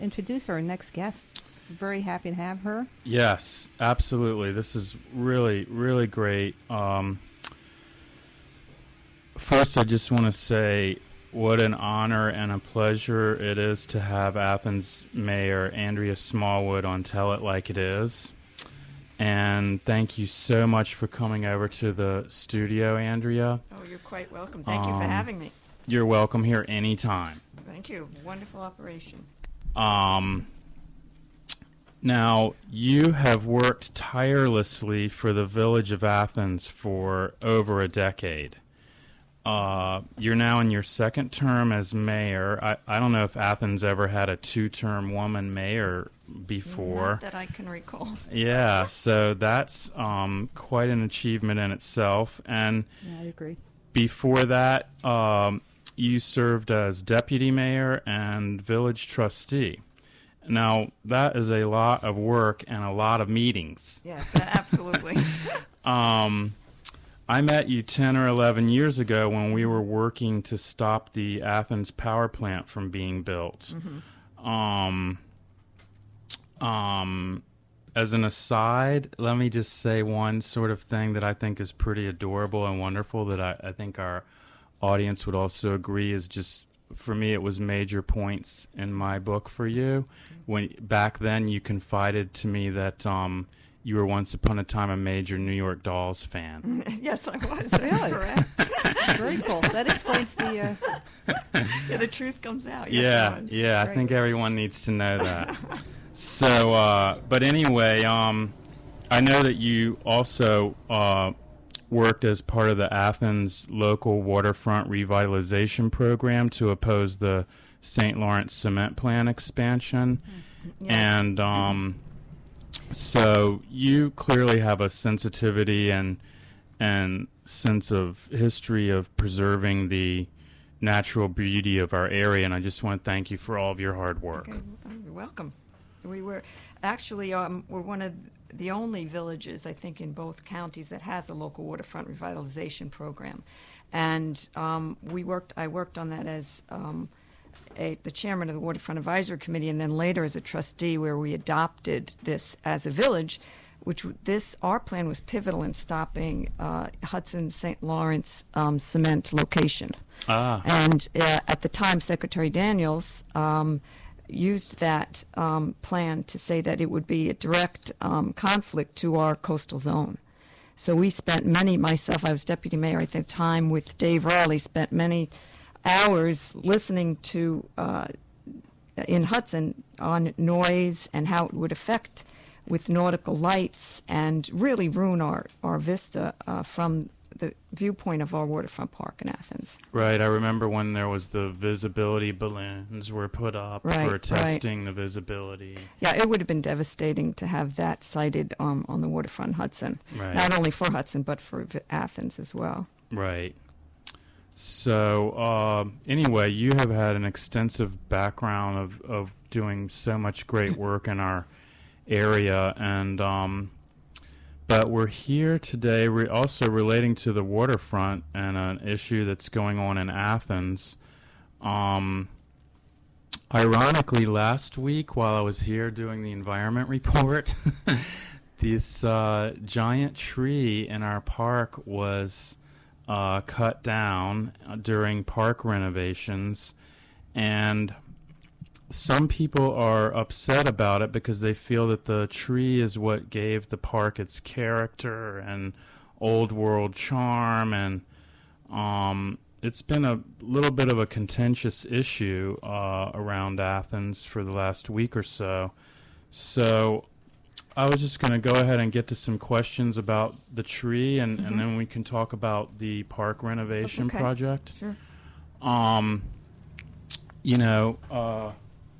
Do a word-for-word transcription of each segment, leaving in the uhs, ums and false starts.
introduce our next guest. Very happy to have her. Yes, absolutely. This is really, really great. Um, first, I just want to say what an honor and a pleasure it is to have Athens Mayor Andrea Smallwood on Tell It Like It Is. And thank you so much for coming over to the studio, Andrea. Oh, you're quite welcome. Thank um, you for having me. You're welcome here anytime. Thank you. Wonderful operation. Um, now, you have worked tirelessly for the Village of Athens for over a decade. Uh, you're now in your second term as mayor. I, I don't know if Athens ever had a two-term woman mayor before. Not that I can recall. Yeah, so that's um, quite an achievement in itself. And yeah, I agree. Before that, um, you served as deputy mayor and village trustee. Now, that is a lot of work and a lot of meetings. Yes, absolutely. um, I met you ten or eleven years ago when we were working to stop the Athens power plant from being built. Mm-hmm. Um, um, as an aside, let me just say one sort of thing that I think is pretty adorable and wonderful that I, I think our audience would also agree is just, for me, it was major points in my book for you. When back then you confided to me that um, you were once upon a time a major New York Dolls fan. Yes, I was. That's really? Correct. Very cool. That explains the... Uh... Yeah, the truth comes out. Yes, yeah, I was. yeah. Very I think good. everyone needs to know that. So, uh, but anyway, um, I know that you also uh, worked as part of the Athens local waterfront revitalization program to oppose the Saint Lawrence cement plant expansion. Mm-hmm. Yes. And um, so you clearly have a sensitivity and and sense of history of preserving the natural beauty of our area, and I just want to thank you for all of your hard work. Okay. Well, you're welcome. We were actually um, we're one of the only villages, I think, in both counties that has a local waterfront revitalization program, and um, we worked. I worked on that as um, a, the chairman of the Waterfront Advisory Committee, and then later as a trustee, where we adopted this as a village. Which this our plan was pivotal in stopping uh, Hudson Saint Lawrence um, cement location. Ah. And uh, at the time, Secretary Daniels um, used that um, plan to say that it would be a direct um, conflict to our coastal zone. So we spent many, myself, I was deputy mayor at the time with Dave Raleigh, spent many hours listening to uh, in Hudson on noise and how it would affect with nautical lights and really ruin our, our vista uh, from the viewpoint of our waterfront park in Athens. Right. I remember when there was the visibility balloons were put up Right, for testing right. the visibility. Yeah, it would have been devastating to have that sited um, on the waterfront Hudson. Right. Not only for Hudson, but for v- Athens as well. Right. So, uh, anyway, you have had an extensive background of, of doing so much great work in our area, and um, but we're here today re- also relating to the waterfront and an issue that's going on in Athens. Um, ironically, last week while I was here doing the environment report, this uh, giant tree in our park was uh, cut down uh, during park renovations, and some people are upset about it because they feel that the tree is what gave the park its character and old world charm, and um, it's been a little bit of a contentious issue uh, around Athens for the last week or so. So I was just going to go ahead and get to some questions about the tree, and, mm-hmm. and then we can talk about the park renovation okay. project. Sure. Um, you know, uh,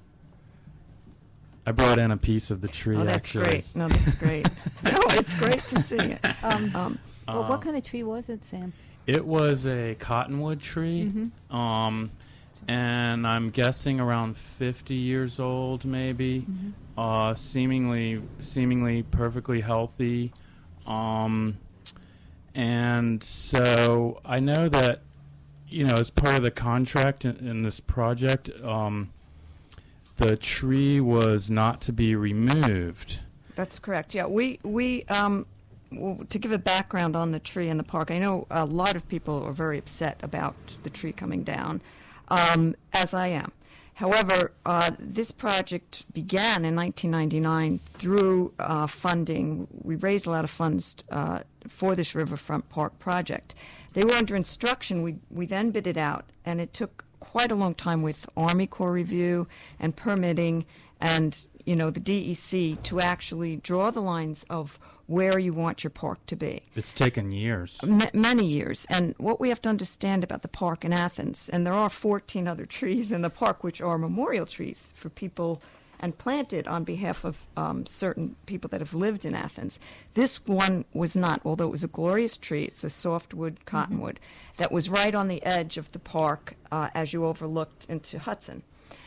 I brought in a piece of the tree. Oh, that's actually. great. No, that's great. No, it's great to see it. Um, Um, well, Uh, what kind of tree was it, Sam? It was a cottonwood tree, Mm-hmm. um, and I'm guessing around fifty years old, maybe. Mm-hmm. Uh, seemingly, seemingly perfectly healthy, um, and so I know that, you know, as part of the contract in, in this project, um, the tree was not to be removed. That's correct. Yeah, we we um, w- to give a background on the tree in the park. I know a lot of people are very upset about the tree coming down, um, as I am. However, uh, this project began in nineteen ninety-nine through uh, funding. We raised a lot of funds uh, for this Riverfront Park project. They were under instruction. We we then bid it out, and it took quite a long time with Army Corps review and permitting and, you know, the D E C to actually draw the lines of where you want your park to be. It's taken years. M- many years. And what we have to understand about the park in Athens, and there are fourteen other trees in the park which are memorial trees for people and planted on behalf of um, certain people that have lived in Athens. This one was not, although it was a glorious tree. It's a softwood cottonwood mm-hmm. that was right on the edge of the park uh, as you overlooked into Hudson.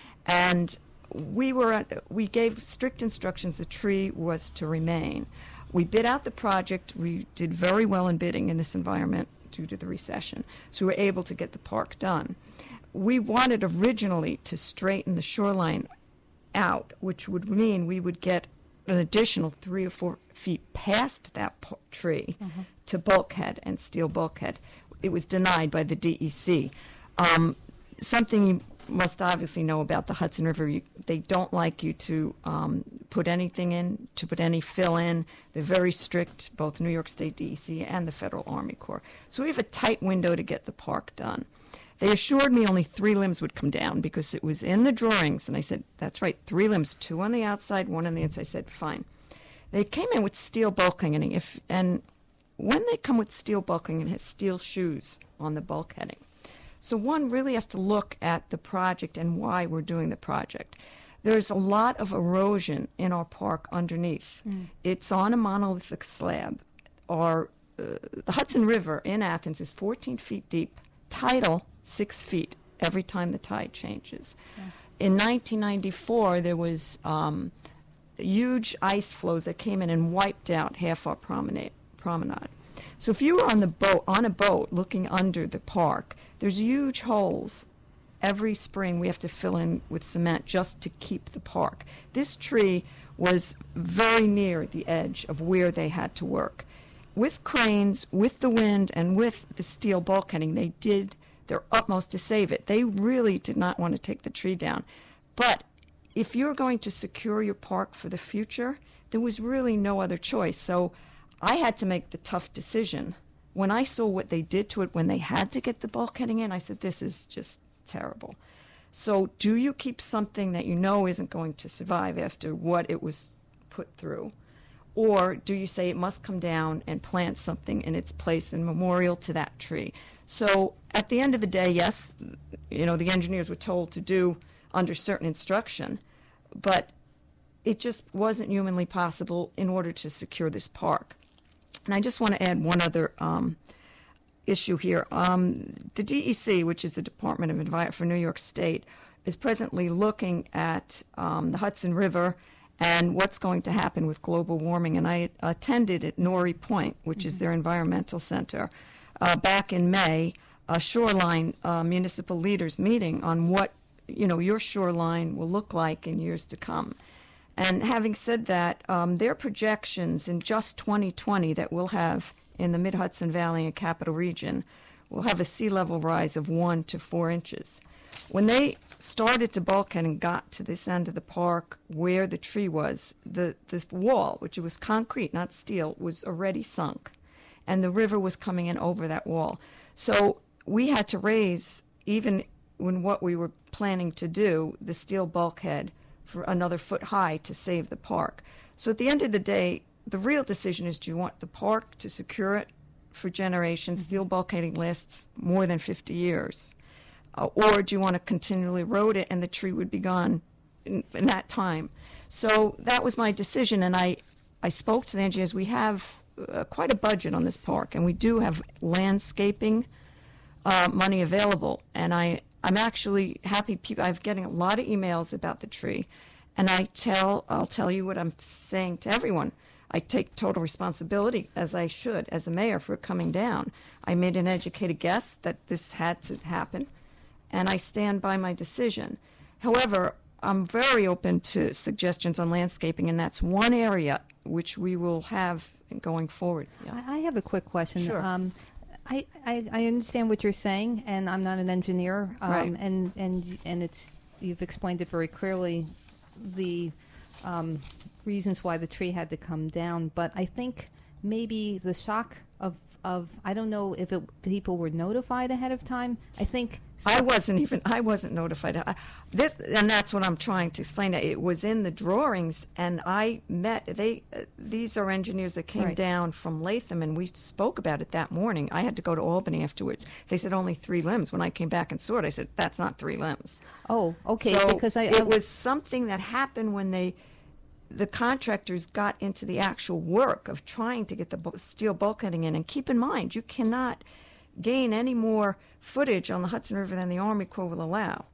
And we were at, we gave strict instructions the tree was to remain. We bid out the project. We did very well in bidding in this environment due to the recession, so we were able to get the park done. We wanted originally to straighten the shoreline out, which would mean we would get an additional three or four feet past that p- tree mm-hmm. to bulkhead and steel bulkhead. It was denied by the D E C. Um, something you must obviously know about the Hudson River, you, they don't like you to um, put anything in, to put any fill in. They're very strict, both New York State D E C and the Federal Army Corps. So we have a tight window to get the park done. They assured me only three limbs would come down because it was in the drawings. And I said, that's right, three limbs, two on the outside, one on the inside. I said, fine. They came in with steel bulkheading. If, and when they come with steel bulkheading, it has steel shoes on the bulkheading. So one really has to look at the project and why we're doing the project. There's a lot of erosion in our park underneath. Mm. It's on a monolithic slab. Our, uh, the Hudson River in Athens is fourteen feet deep, tidal six feet every time the tide changes. Yeah. In nineteen ninety-four, there was um, huge ice flows that came in and wiped out half our promenade. promenade. So if you were on the boat, on a boat looking under the park, there's huge holes. Every spring we have to fill in with cement just to keep the park. This tree was very near the edge of where they had to work. With cranes, with the wind, and with the steel bulkheading, they did their utmost to save it. They really did not want to take the tree down. But if you're going to secure your park for the future, there was really no other choice. So I had to make the tough decision. When I saw what they did to it when they had to get the bulkheading in, I said, this is just terrible. So do you keep something that you know isn't going to survive after what it was put through? Or do you say it must come down and plant something in its place in memorial to that tree? So at the end of the day, yes, you know, the engineers were told to do under certain instruction, but it just wasn't humanly possible in order to secure this park. And I just want to add one other um, issue here. Um, the D E C, which is the Department of Environment for New York State, is presently looking at um, the Hudson River and what's going to happen with global warming. And I attended at Norrie Point, which mm-hmm. is their environmental center, uh, back in May, a shoreline uh, municipal leaders meeting on what, you know, your shoreline will look like in years to come. And having said that, um, their projections in just twenty twenty that we'll have in the Mid-Hudson Valley and Capital Region will have a sea level rise of one to four inches. When they started to bulkhead and got to this end of the park where the tree was, the this wall, which was concrete, not steel, was already sunk. And the river was coming in over that wall. So we had to raise, even when what we were planning to do, the steel bulkhead for another foot high to save the park. So at the end of the day, the real decision is, do you want the park to secure it for generations? Steel bulkheading lasts more than fifty years. Uh, or do you want to continually erode it and the tree would be gone in, in that time? So that was my decision, and I, I spoke to the engineers. We have uh, quite a budget on this park, and we do have landscaping uh, money available, and I I'm actually happy. People, I'm getting a lot of emails about the tree, and I tell, I'll tell you what I'm saying to everyone. I take total responsibility, as I should, as a mayor, for it coming down. I made an educated guess that this had to happen, and I stand by my decision. However, I'm very open to suggestions on landscaping, and that's one area which we will have going forward. Yeah. I I have a quick question. Sure. Um, I, I, I understand what you're saying, and I'm not an engineer. Um, Right. And and and it's you've explained it very clearly, the um, reasons why the tree had to come down. But I think maybe the shock of of I don't know if it, people were notified ahead of time. I think I wasn't even, I wasn't notified. I, this, and that's what I'm trying to explain. It was in the drawings, and I met, they, uh, these are engineers that came Right. down from Latham, and we spoke about it that morning. I had to go to Albany afterwards. They said only three limbs. When I came back and saw it, I said, that's not three limbs. Oh, okay. So because I, it I was something that happened when they, the contractors got into the actual work of trying to get the bu- steel bulkheading in. And keep in mind, you cannot gain any more footage on the Hudson River than the Army Corps will allow.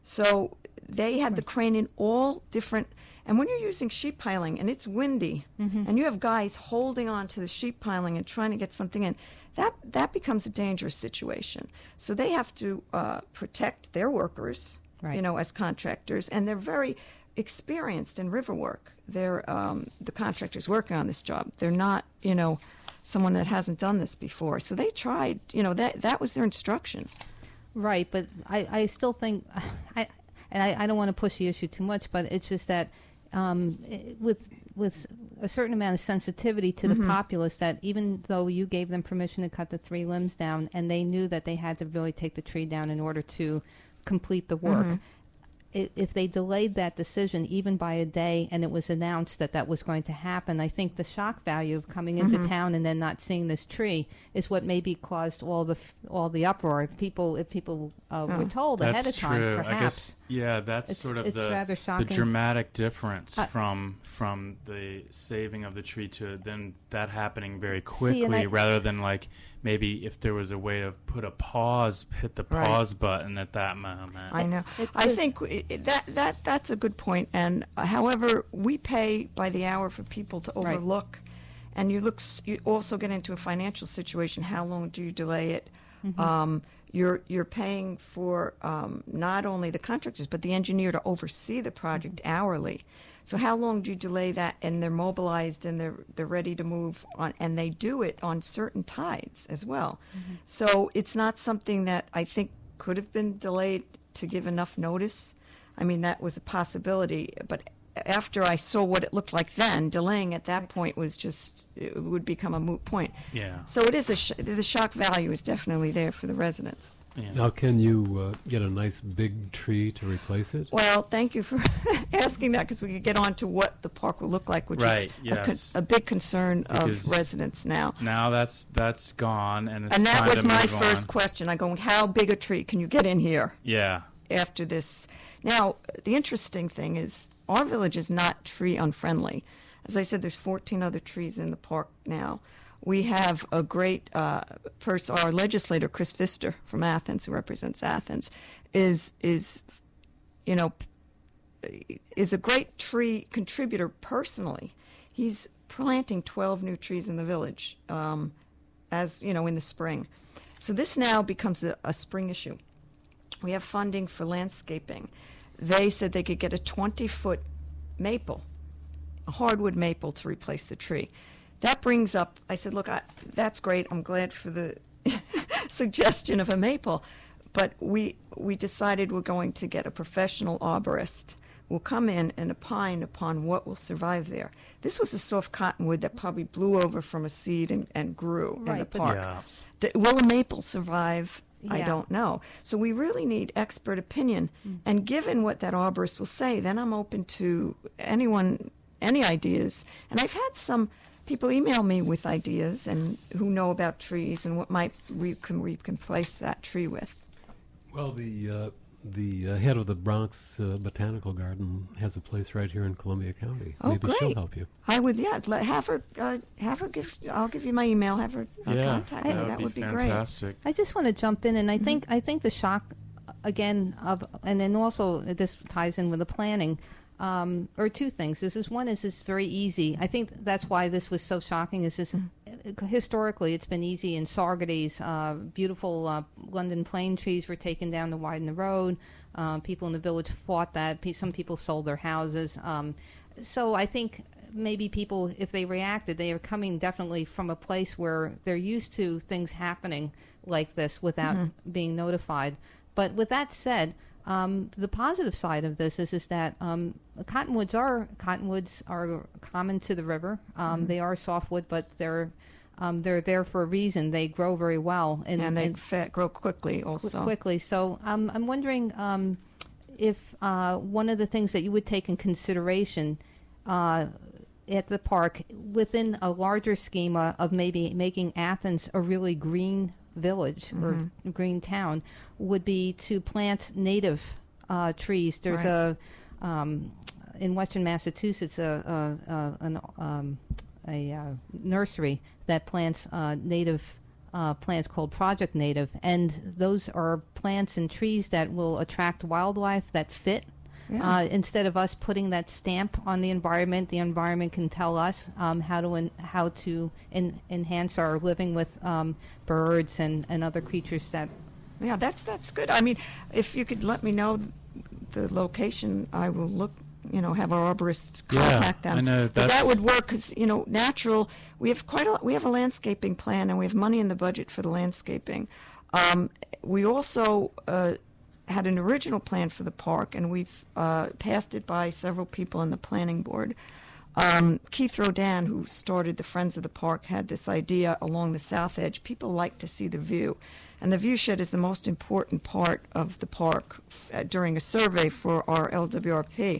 So they had the crane in all different, and when you're using sheet piling and it's windy, Mm-hmm. and you have guys holding on to the sheet piling and trying to get something in, that that becomes a dangerous situation. So they have to uh, protect their workers, Right. you know, as contractors, and they're very experienced in river work. They're um, the contractors working on this job. They're not, you know, someone that hasn't done this before. So they tried, you know, that that was their instruction. Right, but I, I still think, I, and I, I don't want to push the issue too much, but it's just that um, i- with with a certain amount of sensitivity to the populace, that even though you gave them permission to cut the three limbs down, and they knew that they had to really take the tree down in order to complete the work, i- if they delayed that decision even by a day and it was announced that that was going to happen, I think the shock value of coming into town and then not seeing this tree is what maybe caused all the f- all the uproar. If people if people uh, were Oh. told ahead That's of time, true. perhaps. I guess, yeah, that's It's- sort of it's the, rather the shocking. dramatic difference Uh, from from the saving of the tree to then that happening very quickly, and I- rather than like maybe if there was a way to put a pause, hit the Right. pause button at that moment. I know. It- I it- think i- i- that that that's a good point. And uh, however, we pay by the hour for people to Right. overlook, and you look. s- You also get into a financial situation. How long do you delay it? Um, you're you're paying for um, not only the contractors but the engineer to oversee the project hourly. So how long do you delay that? And they're mobilized and they're they're ready to move on, and they do it on certain tides as well. So it's not something that I think could have been delayed to give enough notice. I mean, that was a possibility, but after I saw what it looked like then, delaying at that point was just, it would become a moot point. Yeah. So it is a, sh- the shock value is definitely there for the residents. Yeah. Now, can you uh, get a nice big tree to replace it? Well, thank you for asking that, because we could get on to what the park will look like, which Right, is a, con- yes. a big concern Because of residents now. Now that's that's gone, and it's And that time was to my move first on. question. I go, how big a tree can you get in here Yeah. after this? Now, the interesting thing is our village is not tree unfriendly. As I said, there's fourteen other trees in the park now. We have a great uh, person, our legislator, Chris Pfister from Athens, who represents Athens, is is, you know, is a great tree contributor personally. He's planting twelve new trees in the village, um, as you know, in the spring. So this now becomes a, a spring issue. We have funding for landscaping. They said they could get a twenty-foot maple, a hardwood maple, to replace the tree. That brings up, I said, look, I, that's great. I'm glad for the suggestion of a maple. But we we decided we're going to get a professional arborist. Will come in and opine upon what will survive there. This was a soft cottonwood that probably blew over from a seed and, and grew in the Right, but- park. Yeah. D- will a maple survive? I Yeah. don't know. So we really need expert opinion. And given what that arborist will say, then I'm open to anyone, any ideas. And I've had some people email me with ideas and who know about trees and what might we can we can replace that tree with. Well, the uh, the uh, head of the Bronx uh, Botanical Garden has a place right here in Columbia County. Oh, Maybe great. she'll help you. I would, yeah, let, have her, uh, have her give. I'll give you my email. Have her uh, Yeah. contact me. That would That be would be great. fantastic. I just want to jump in, and I think I think the shock again of, and then also this ties in with the planning, um, or two things. This is one is this very easy. I think that's why this was so shocking. Is this historically it's been easy in Saugerties, uh, beautiful uh, London plane trees were taken down to widen the road. Uh, people in the village fought that. Pe- some people sold their houses. Um, so I think maybe people, if they reacted, they are coming definitely from a place where they're used to things happening like this without mm-hmm. being notified. But with that said, um, the positive side of this is is that um, cottonwoods are cottonwoods are common to the river. Um, mm-hmm. They are softwood, but they're um, they're there for a reason. They grow very well, and, and they and fa- grow quickly also. Quickly. So um, I'm wondering um, if uh, one of the things that you would take in consideration uh, at the park within a larger schema of maybe making Athens a really green village mm-hmm. or green town would be to plant native uh, trees. There's right. a um, in Western Massachusetts a a, a, an, um, a uh, nursery that plants uh, native uh, plants called Project Native, and those are plants and trees that will attract wildlife that fit. Yeah. Uh, instead of us putting that stamp on the environment, the environment can tell us um, how to en- how to en- enhance our living with um, birds and, and other creatures that. Yeah, that's that's good. I mean, if you could let me know the location, I will look. You know, have our arborists contact yeah, them. I know but that would work because you know, natural. We have quite a we have a landscaping plan, and we have money in the budget for the landscaping. Um, we also. Uh, had an original plan for the park, and we've uh, passed it by several people on the planning board. Um, Keith Rodan, who started the Friends of the Park, had this idea along the south edge. People like to see the view, and the view shed is the most important part of the park f- uh, during a survey for our L W R P.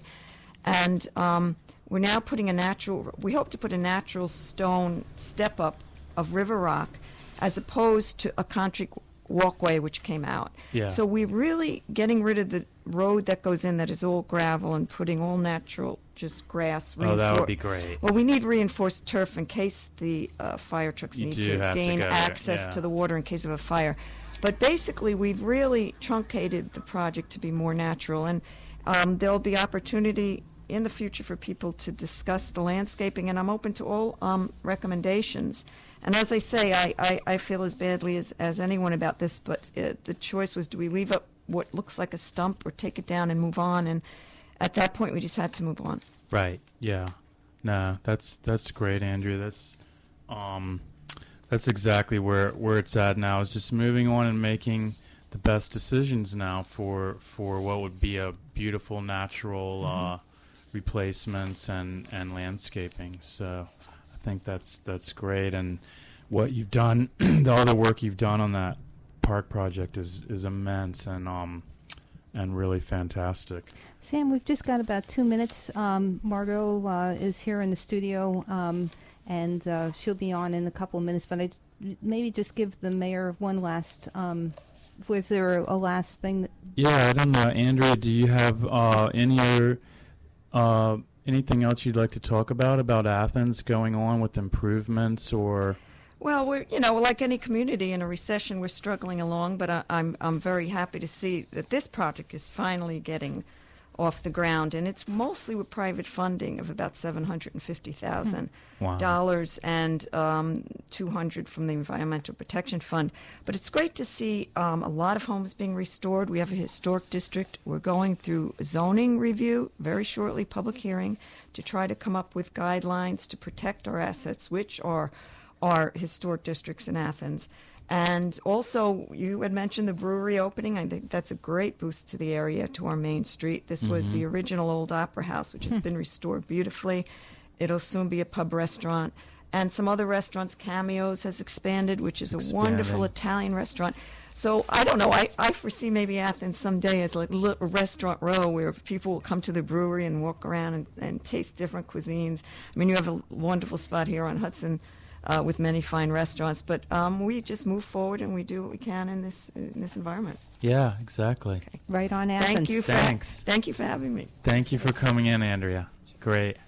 And um, we're now putting a natural, we hope to put a natural stone step-up of river rock as opposed to a concrete walkway which came out. Yeah. So we're really getting rid of the road that goes in that is all gravel and putting all natural, just grass. Oh, that would be great. Well, we need reinforced turf in case the uh, fire trucks You need do to have to gain go there, access yeah. to the water in case of a fire. But basically, we've really truncated the project to be more natural, and um, there'll be opportunity in the future for people to discuss the landscaping, and I'm open to all um, recommendations. And as I say, I, I, I feel as badly as, as anyone about this, but uh, the choice was, do we leave up what looks like a stump or take it down and move on? And at that point, we just had to move on. Right, yeah. No, that's that's great, Andrea. That's um, that's exactly where, where it's at now, is just moving on and making the best decisions now for for what would be a beautiful natural mm-hmm. uh, replacements and, and landscaping. So I think that's that's great, and what you've done, the other work you've done on that park project is, is immense and um and really fantastic. Sam, we've just got about two minutes. Um, Margot uh, is here in the studio, um, and uh, she'll be on in a couple of minutes. But I maybe just give the mayor one last. Um, was there a last thing? That yeah, I don't know, Andrea. Do you have uh, any other? Uh, anything else you'd like to talk about about Athens going on with improvements or? Well, we're you know like any community in a recession, we're struggling along. But I, I'm I'm very happy to see that this project is finally getting off the ground, and it's mostly with private funding of about seven hundred and fifty thousand wow. dollars and um, two hundred from the Environmental Protection Fund. But it's great to see um, a lot of homes being restored. We have a historic district. We're going through zoning review very shortly, public hearing, to try to come up with guidelines to protect our assets, which are our historic districts in Athens. And also, you had mentioned the brewery opening. I think that's a great boost to the area, to our main street. This mm-hmm. was the original old opera house, which has been restored beautifully. It'll soon be a pub restaurant. And some other restaurants, Cameos has expanded, which is Expanding. a wonderful Italian restaurant. So I don't know. I, I foresee maybe Athens someday as like a restaurant row where people will come to the brewery and walk around and, and taste different cuisines. I mean, you have a wonderful spot here on Hudson Uh, with many fine restaurants, but um, we just move forward and we do what we can in this in this environment. Yeah, exactly. Okay. right on Athens. Thank you. For, Thanks. Thank you for having me. Thank you for coming in, Andrea. Great.